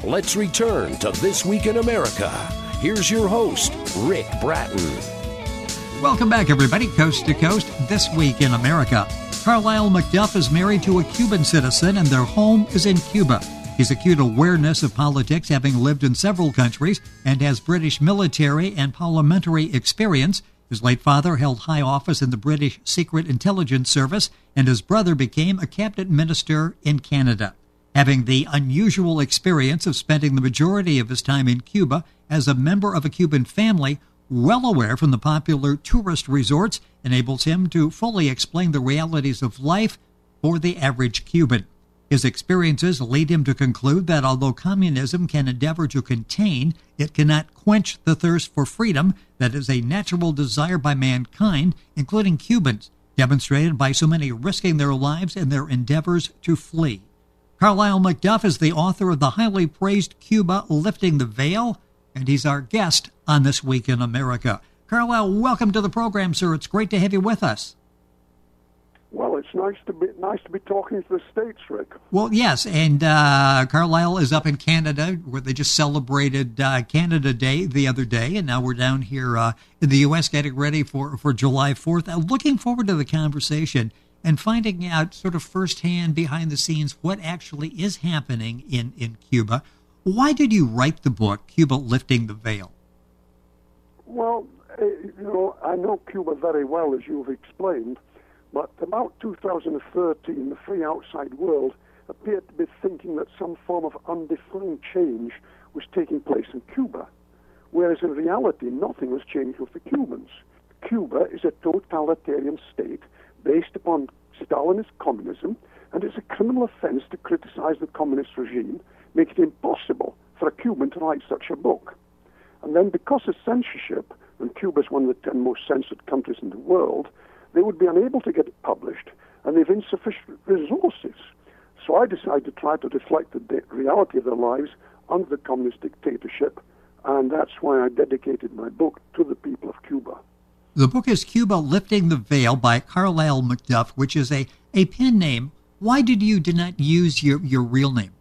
Let's return to This Week in America. Here's your host, Rick Bratton. Welcome back, everybody, coast to coast, This Week in America. Carlyle McDuff is married to a Cuban citizen, and their home is in Cuba. He's acute awareness of politics, having lived in several countries, and has British military and parliamentary experience. His late father held high office in the British Secret Intelligence Service, and his brother became a cabinet minister in Canada. Having the unusual experience of spending the majority of his time in Cuba as a member of a Cuban family, well aware from the popular tourist resorts, enables him to fully explain the realities of life for the average Cuban. His experiences lead him to conclude that although communism can endeavor to contain, it cannot quench the thirst for freedom that is a natural desire by mankind, including Cubans, demonstrated by so many risking their lives in their endeavors to flee. Carlyle McDuff is the author of the highly praised Cuba Lifting the Veil, and he's our guest on This Week in America. Carlyle, welcome to the program, sir. It's great to have you with us. Well, it's nice to be talking to the States, Rick. Well, yes, and Carlyle is up in Canada, where they just celebrated Canada Day the other day, and now we're down here in the U.S. getting ready for July 4th. Looking forward to the conversation and finding out sort of firsthand, behind the scenes, what actually is happening in Cuba. Why did you write the book, Cuba Lifting the Veil? Well, I know Cuba very well, as you've explained, but about 2013, the free outside world appeared to be thinking that some form of undefined change was taking place in Cuba, whereas in reality, nothing was changing with the Cubans. Cuba is a totalitarian state based upon Stalinist communism, and it's a criminal offense to criticize the communist regime, making it impossible for a Cuban to write such a book. And then because of censorship, and Cuba is one of the 10 most censored countries in the world, they would be unable to get it published, and they've insufficient resources. So I decided to try to reflect the reality of their lives under the communist dictatorship, and that's why I dedicated my book to the people of Cuba. The book is Cuba Lifting the Veil by Carlyle McDuff, which is a pen name. Why did not use your real name?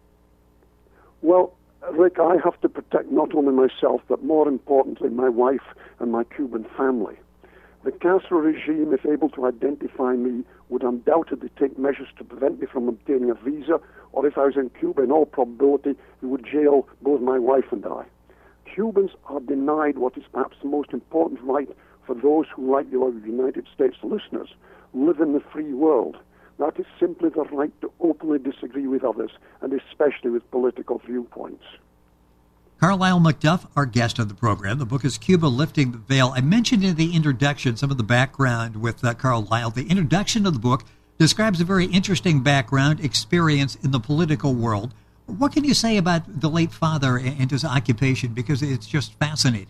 Well, Rick, I have to protect not only myself, but more importantly, my wife and my Cuban family. The Castro regime, if able to identify me, would undoubtedly take measures to prevent me from obtaining a visa, or if I was in Cuba, in all probability, he would jail both my wife and I. Cubans are denied what is perhaps the most important right for those who, like your United States listeners, live in the free world. That is simply the right to openly disagree with others, and especially with political viewpoints. Carlyle McDuff, our guest on the program. The book is Cuba Lifting the Veil. I mentioned in the introduction some of the background with Carlyle. The introduction of the book describes a very interesting background experience in the political world. What can you say about the late father and his occupation? Because it's just fascinating.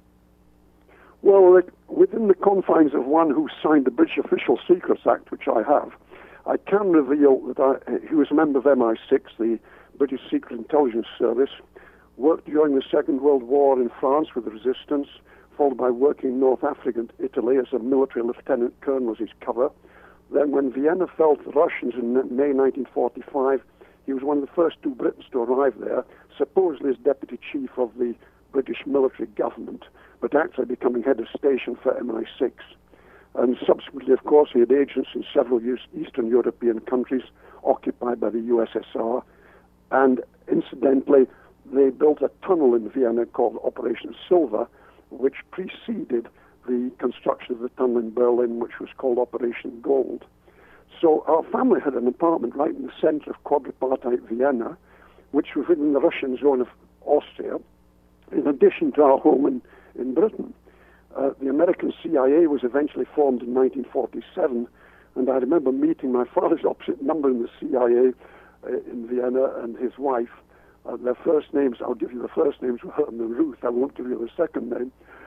Well, within the confines of one who signed the British Official Secrets Act, which I have, I can reveal that he was a member of MI6, the British Secret Intelligence Service, worked during the Second World War in France with the resistance, followed by working in North Africa and Italy as a military lieutenant colonel as his cover. Then when Vienna fell to the Russians in May 1945, he was one of the first two Britons to arrive there, supposedly as deputy chief of the British military government, but actually becoming head of station for MI6. And subsequently, of course, he had agents in several Eastern European countries occupied by the USSR. And incidentally, they built a tunnel in Vienna called Operation Silver, which preceded the construction of the tunnel in Berlin, which was called Operation Gold. So our family had an apartment right in the center of quadripartite Vienna, which was within the Russian zone of Austria, in addition to our home in Britain. The American CIA was eventually formed in 1947, and I remember meeting my father's opposite number in the CIA in Vienna and his wife. Their first names, I'll give you the first names, were Herman and Ruth. I won't give you the second name.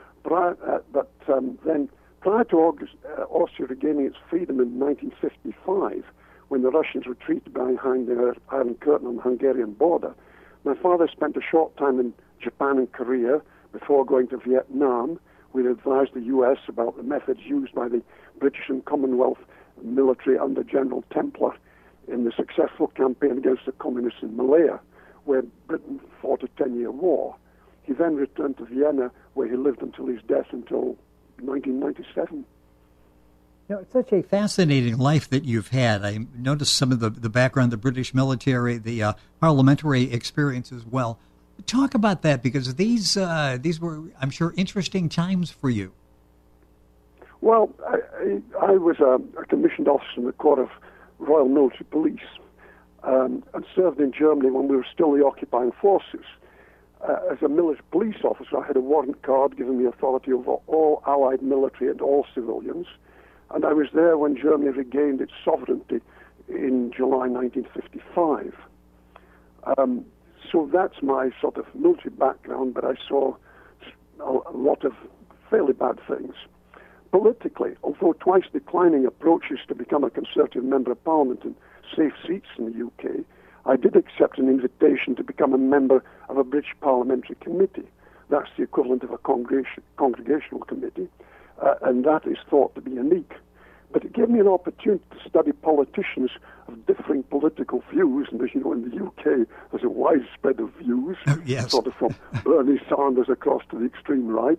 Then prior to Austria regaining its freedom in 1955, when the Russians retreated behind the Iron Curtain on the Hungarian border, my father spent a short time in Japan and Korea before going to Vietnam. We advised the U.S. about the methods used by the British and Commonwealth military under General Templer in the successful campaign against the communists in Malaya. where Britain fought a 10-year war. He then returned to Vienna, where he lived until his death until 1997. It's such a fascinating life that you've had. I noticed some of the background, the British military, the parliamentary experience as well. Talk about that, because these were, I'm sure, interesting times for you. Well, I was a commissioned officer in the Corps of Royal Military Police and served in Germany when we were still the occupying forces. As a military police officer, I had a warrant card giving me authority over all Allied military and all civilians. And I was there when Germany regained its sovereignty in July 1955. So that's my sort of military background, but I saw a lot of fairly bad things. Politically, although twice declining approaches to become a Conservative Member of Parliament and safe seats in the UK, I did accept an invitation to become a member of a British Parliamentary Committee. That's the equivalent of a congregational committee, and that is thought to be unique. But it gave me an opportunity to study politicians of differing political views, and as you know, in the UK, there's a wide spread of views, yes. Sort of from Bernie Sanders across to the extreme right.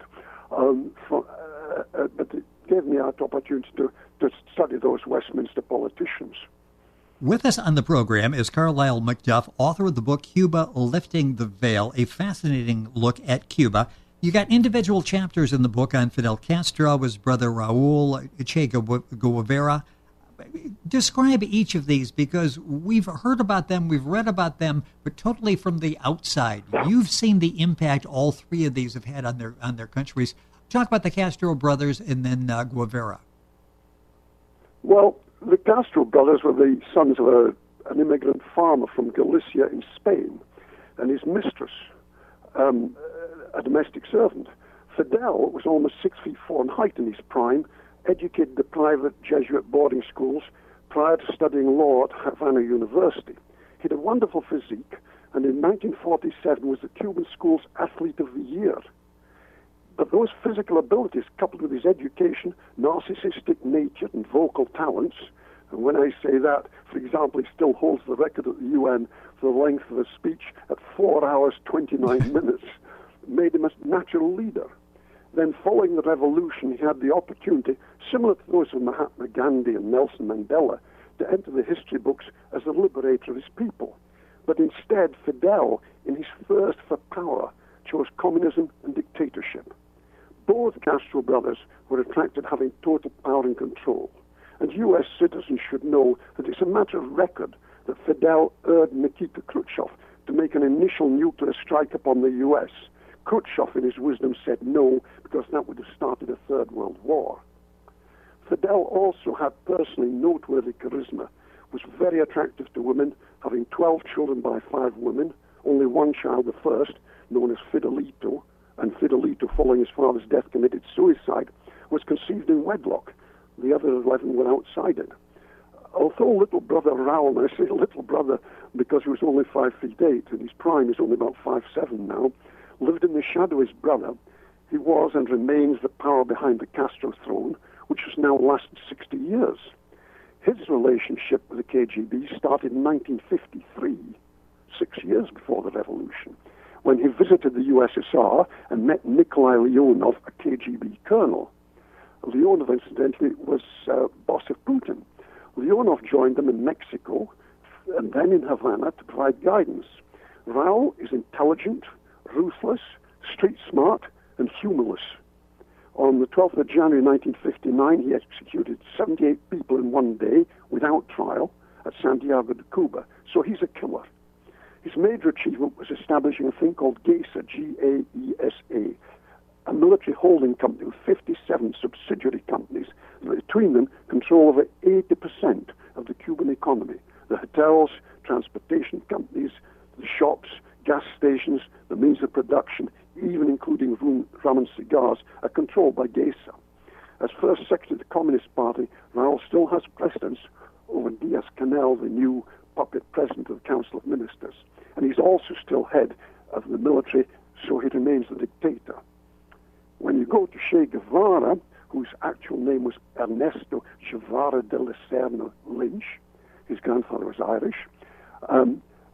But it gave me that opportunity to study those Westminster politicians. With us on the program is Carlyle McDuff, author of the book Cuba Lifting the Veil, a fascinating look at Cuba. You got individual chapters in the book on Fidel Castro, his brother Raul, Che Guevara. Describe each of these, because we've heard about them, we've read about them, but totally from the outside. You've seen the impact all three of these have had on their countries. Talk about the Castro brothers and then Guevara. Well, the Castro brothers were the sons of an immigrant farmer from Galicia in Spain, and his mistress, a domestic servant. Fidel was almost 6'4" in height in his prime, educated at private Jesuit boarding schools prior to studying law at Havana University. He had a wonderful physique, and in 1947 was the Cuban school's Athlete of the Year. But those physical abilities, coupled with his education, narcissistic nature, and vocal talents, and when I say that, for example, he still holds the record at the UN for the length of a speech at 4 hours, 29 minutes, made him a natural leader. Then, following the revolution, he had the opportunity, similar to those of Mahatma Gandhi and Nelson Mandela, to enter the history books as the liberator of his people. But instead, Fidel, in his thirst for power, chose communism and dictatorship. Both Castro brothers were attracted to having total power and control. And U.S. citizens should know that it's a matter of record that Fidel urged Nikita Khrushchev to make an initial nuclear strike upon the U.S. Khrushchev, in his wisdom, said no, because that would have started a Third World War. Fidel also had personally noteworthy charisma, was very attractive to women, having 12 children by 5 women, only one child, the first, known as Fidelito, and Fidelito, following his father's death, committed suicide, was conceived in wedlock. The other 11 were outside it. Although little brother Raul, and I say little brother because he was only 5'8", and his prime is only about 5'7" now, lived in the shadow of his brother, he was and remains the power behind the Castro throne, which has now lasted 60 years. His relationship with the KGB started in 1953, 6 years before the revolution, when he visited the USSR and met Nikolai Leonov, a KGB colonel. Leonov, incidentally, was boss of Putin. Leonov joined them in Mexico and then in Havana to provide guidance. Raul is intelligent, ruthless, street smart, and humorless. On the 12th of January 1959, he executed 78 people in one day without trial at Santiago de Cuba, so he's a killer. His major achievement was establishing a thing called GAESA, G-A-E-S-A, a military holding company with 57 subsidiary companies, that between them control over 80% of the Cuban economy. The hotels, transportation companies, the shops, gas stations, the means of production, even including rum and cigars, are controlled by GAESA. As first secretary of the Communist Party, Raul still has precedence over Diaz-Canel, the new puppet president of the Council of Ministers. And he's also still head of the military, so he remains the dictator. When you go to Che Guevara, whose actual name was Ernesto Guevara de la Serna Lynch, his grandfather was Irish,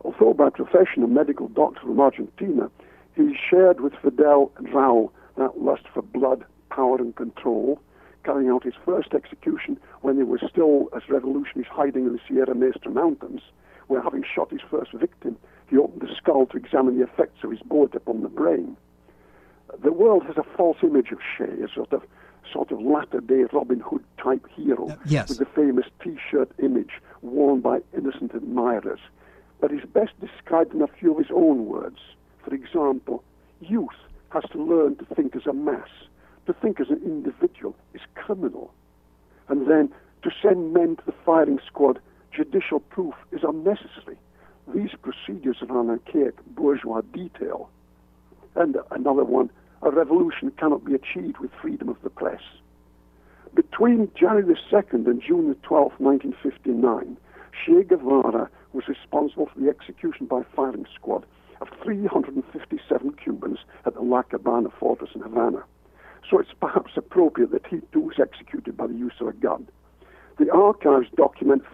Although by profession a medical doctor from Argentina, he shared with Fidel and Raul that lust for blood, power, and control, carrying out his first execution when they were still, as revolutionaries, hiding in the Sierra Maestra Mountains, where, having shot his first victim, he opened the skull to examine the effects of his bullet upon the brain. The world has a false image of Che, a sort of latter-day Robin Hood type hero, yes, with the famous T-shirt image worn by innocent admirers. But he's best described in a few of his own words. For example, youth has to learn to think as a mass. To think as an individual is criminal. And then, to send men to the firing squad, judicial proof is unnecessary. These procedures are an archaic bourgeois detail. And another one, a revolution cannot be achieved with freedom of the press. Between January the 2nd and June the 12th, 1959, Che Guevara was responsible for the execution by firing squad of 357 Cubans at the La Cabana fortress in Havana. So it's perhaps appropriate that he too was executed by the use of a gun. The archives document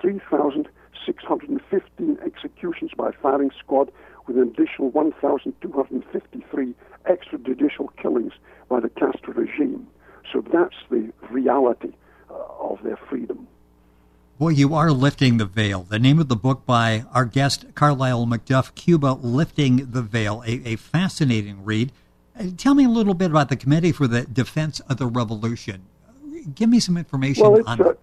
3,615 executions by firing squad, with an additional 1,253 extrajudicial killings by the Castro regime. So that's the reality of their freedom. Boy, you are lifting the veil. The name of the book by our guest, Carlyle McDuff, Cuba, Lifting the Veil, a fascinating read. Tell me a little bit about the Committee for the Defense of the Revolution. Give me some information on that.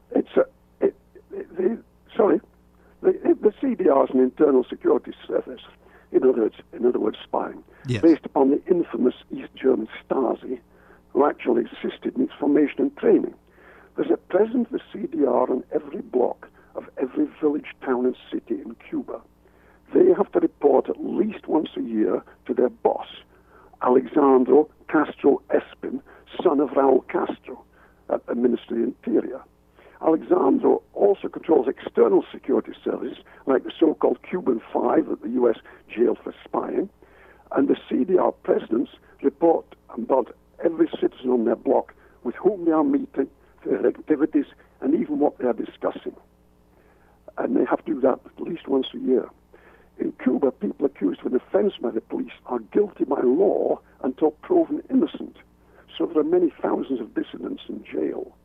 The CDR is an internal security service, in other words, spying, yes, based upon the infamous East German Stasi, who actually assisted in its formation and training. There's at present the CDR on every block of every village, town, and city in Cuba. They have to report at least once a year to their boss, Alexandro Castro Espin, son of Raul Castro, at the Ministry of Interior. Alexandro also controls external security services, like the so-called Cuban Five at the U.S. jail for spying, and the CDR presidents report about every citizen on their block with whom they are meeting, their activities, and even what they are discussing. And they have to do that at least once a year. In Cuba, people accused of an offense by the police are guilty by law until proven innocent. So there are many thousands of dissidents in jail.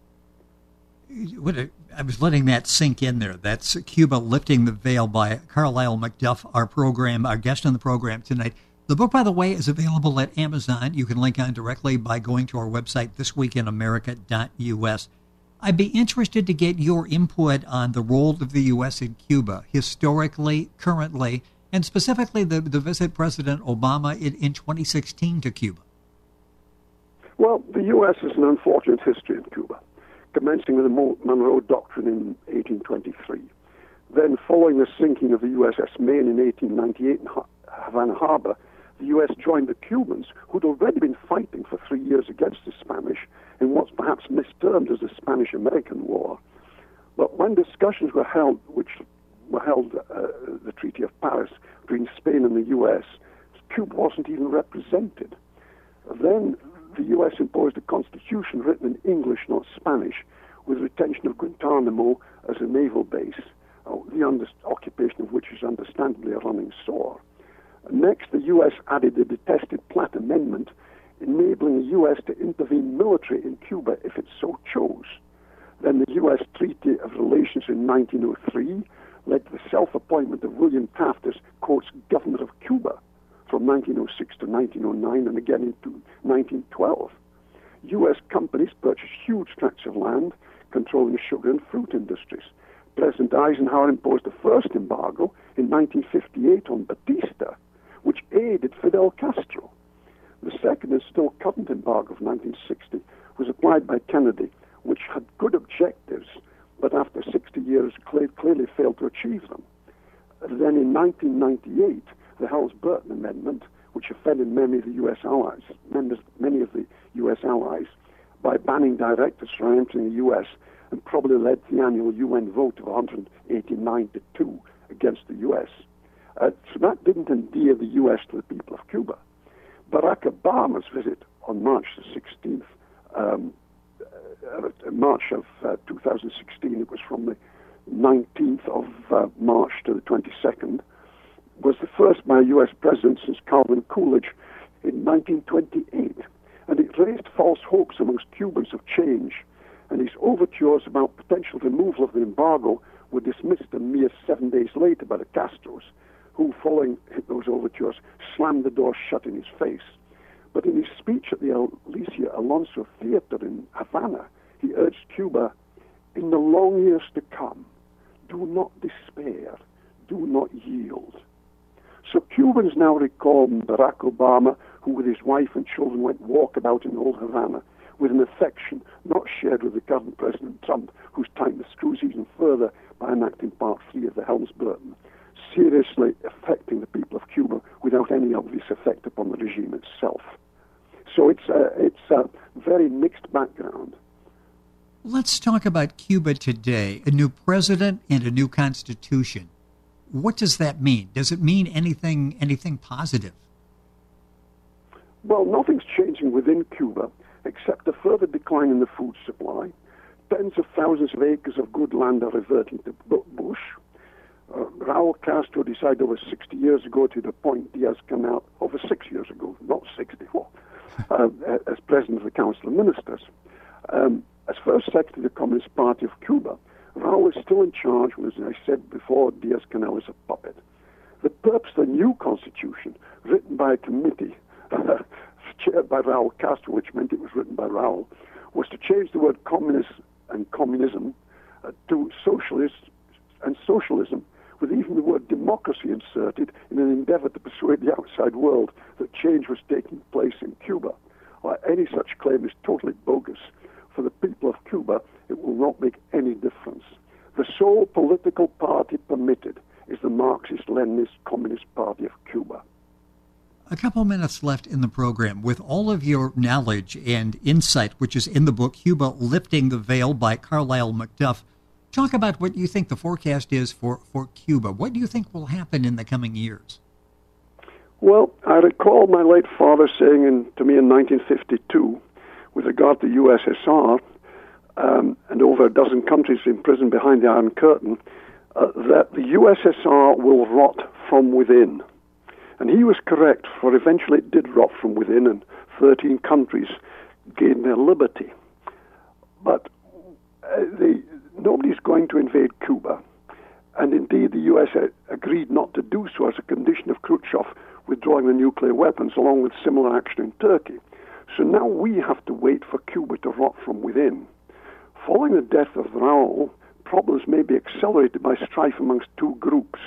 I was letting that sink in there. That's Cuba, Lifting the Veil by Carlyle McDuff, our guest on the program tonight. The book, by the way, is available at Amazon. You can link on directly by going to our website, thisweekinamerica.us. I'd be interested to get your input on the role of the U.S. in Cuba, historically, currently, and specifically the visit President Obama in 2016 to Cuba. Well, the U.S. has an unfortunate history in Cuba, commencing with the Monroe Doctrine in 1823. Then, following the sinking of the USS Maine in 1898 in Havana Harbor, the U.S. joined the Cubans, who'd already been fighting for 3 years against the Spanish in what's perhaps mistermed as the Spanish-American War. But when discussions were held, the Treaty of Paris, between Spain and the U.S., Cuba wasn't even represented. Then the U.S. imposed a constitution written in English, not Spanish, with retention of Guantanamo as a naval base, the occupation of which is understandably a running sore. Next, the U.S. added the detested Platt Amendment, enabling the U.S. to intervene militarily in Cuba if it so chose. Then the U.S. Treaty of Relations in 1903 led to the self-appointment of William Taft as, quotes, Governor of Cuba from 1906 to 1909 and again into 1912. U.S. companies purchased huge tracts of land, controlling the sugar and fruit industries. President Eisenhower imposed the first embargo in 1958 on Batista, which aided Fidel Castro. The second and still current embargo of 1960 was applied by Kennedy, which had good objectives, but after 60 years clearly failed to achieve them. Then in 1998, the Helms-Burton Amendment, which offended many of the U.S. allies, by banning directors from entering the U.S. and probably led to the annual UN vote of 189-2 against the U.S. So that didn't endear the U.S. to the people of Cuba. Barack Obama's visit on March the 16th, March of 2016, it was from the 19th of March to the 22nd, was the first by a U.S. president since Calvin Coolidge in 1928, and it raised false hopes amongst Cubans of change, and his overtures about potential removal of the embargo were dismissed a mere 7 days later by the Castros, who, following those overtures, slammed the door shut in his face. But in his speech at the Alicia Alonso Theater in Havana, he urged Cuba, in the long years to come, do not despair, do not yield. So Cubans now recall Barack Obama, who with his wife and children went walkabout in old Havana, with an affection not shared with the current President Trump, who's tightened the screws even further by enacting Part 3 of the Helms-Burton, seriously affecting the people of Cuba without any obvious effect upon the regime itself. So it's a very mixed background. Let's talk about Cuba today. A new president and a new constitution. What does that mean? Does it mean anything positive? Well, nothing's changing within Cuba except a further decline in the food supply. Tens of thousands of acres of good land are reverting to bush. Raul Castro decided over 60 years ago to appoint Diaz-Canel, over 6 years ago, not 64, as president of the Council of Ministers. As first secretary of the Communist Party of Cuba, Raul is still in charge, as I said before, Diaz-Canel is a puppet. The purpose of the new constitution, written by a committee chaired by Raul Castro, which meant it was written by Raul, was to change the word communist and communism to socialist and socialism, with even the word democracy inserted in an endeavor to persuade the outside world that change was taking place in Cuba. Any such claim is totally bogus. For the people of Cuba, it will not make any difference. The sole political party permitted is the Marxist-Leninist Communist Party of Cuba. A couple minutes left in the program. With all of your knowledge and insight, which is in the book Cuba Lifting the Veil by Carlyle McDuff, talk about what you think the forecast is for Cuba. What do you think will happen in the coming years? Well, I recall my late father saying to me in 1952, with regard to USSR, and over a dozen countries imprisoned behind the Iron Curtain, that the USSR will rot from within. And he was correct, for eventually it did rot from within, and 13 countries gained their liberty. But nobody's going to invade Cuba. And indeed, the U.S. agreed not to do so as a condition of Khrushchev withdrawing the nuclear weapons, along with similar action in Turkey. So now we have to wait for Cuba to rot from within. Following the death of Raul, problems may be accelerated by strife amongst two groups.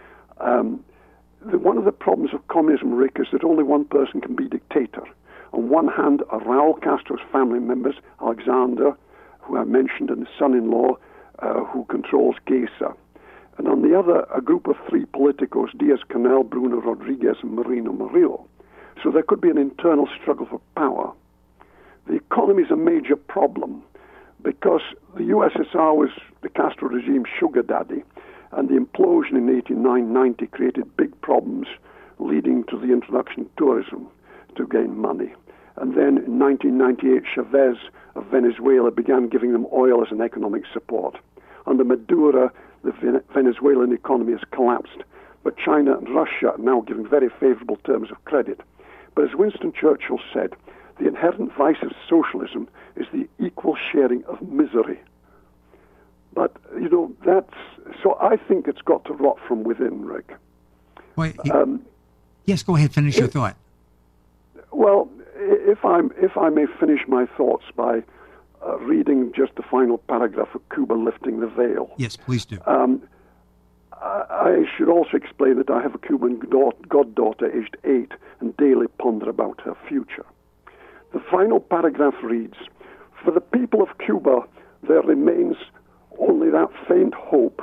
One of the problems of communism, Rick, is that only one person can be dictator. On one hand are Raul Castro's family members, Alexander, who I mentioned, and his son-in-law, who controls GESA. And on the other, a group of three politicos, Diaz-Canel, Bruno Rodriguez, and Marino Murillo. So there could be an internal struggle for power. The economy is a major problem because the USSR was the Castro regime's sugar daddy, and the implosion in 1989-90 created big problems, leading to the introduction of tourism to gain money. And then in 1998, Chavez of Venezuela began giving them oil as an economic support. Under Maduro, the Venezuelan economy has collapsed, but China and Russia are now giving very favorable terms of credit. But as Winston Churchill said, the inherent vice of socialism is the equal sharing of misery. But, so I think it's got to rot from within, Rick. Wait, yes, go ahead, finish your thought. Well, if I may finish my thoughts by reading just the final paragraph of Cuba Lifting the Veil. Yes, please do. I should also explain that I have a Cuban goddaughter aged 8 and daily ponder about her future. The final paragraph reads, "For the people of Cuba, there remains only that faint hope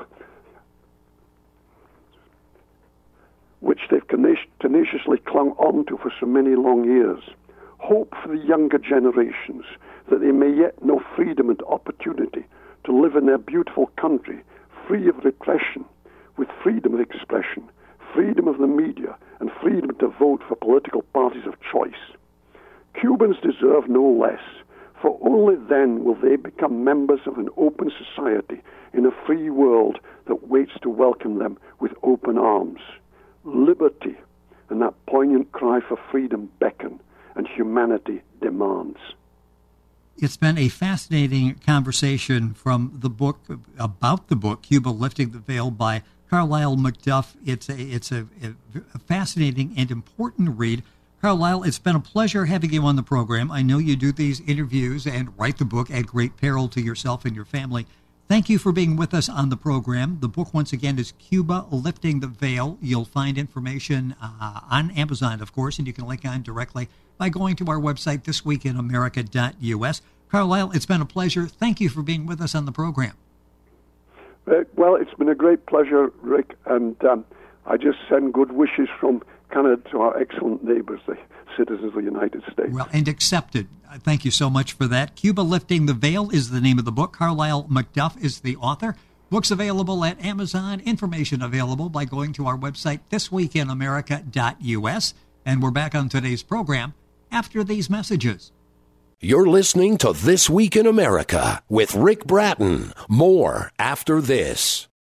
which they've tenaciously clung on to for so many long years. Hope for the younger generations that they may yet know freedom and opportunity to live in their beautiful country, free of repression, with freedom of expression, freedom of the media, and freedom to vote for political parties of choice. Cubans deserve no less, for only then will they become members of an open society in a free world that waits to welcome them with open arms. liberty and that poignant cry for freedom beckon, and humanity demands. It's been a fascinating conversation from the book, about the book, Cuba Lifting the Veil by Carlyle McDuff. It's a fascinating and important read. Carlyle, it's been a pleasure having you on the program. I know you do these interviews and write the book at great peril to yourself and your family. Thank you for being with us on the program. The book, once again, is Cuba Lifting the Veil. You'll find information on Amazon, of course, and you can link on directly by going to our website, thisweekinamerica.us. Carlyle, it's been a pleasure. Thank you for being with us on the program. Well, it's been a great pleasure, Rick, and I just send good wishes from Canada to our excellent neighbors, the citizens of the United States. Well, and accepted. Thank you so much for that. Cuba Lifting the Veil is the name of the book. Carlyle McDuff is the author. Books available at Amazon. Information available by going to our website, thisweekinamerica.us. And we're back on today's program after these messages. You're listening to This Week in America with Rick Bratton. More after this.